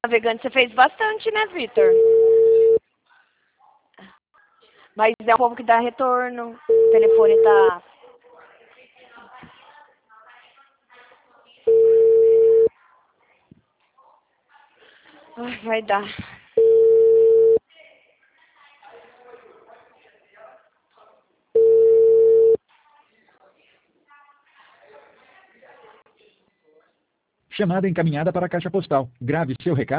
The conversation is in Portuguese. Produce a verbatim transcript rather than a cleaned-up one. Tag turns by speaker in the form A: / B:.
A: navegante você fez bastante, né, Vitor? Mas é o povo que dá retorno. O telefone tá... Ai, vai dar.
B: Chamada encaminhada para a caixa postal. Grave seu recado.